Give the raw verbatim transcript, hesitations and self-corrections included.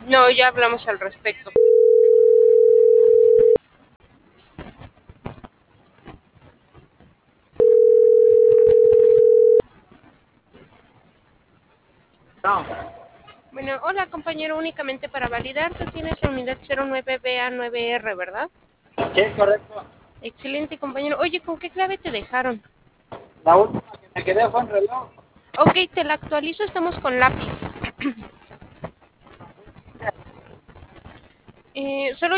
No, ya hablamos al respecto. No. Bueno, hola compañero, únicamente para validar, tú tienes la unidad cero nueve B A nueve R, ¿verdad? Sí, correcto. Excelente compañero. Oye, ¿con qué clave te dejaron? La última que me quedé fue en reloj. Ok, te la actualizo, estamos con lápiz. Eh, solo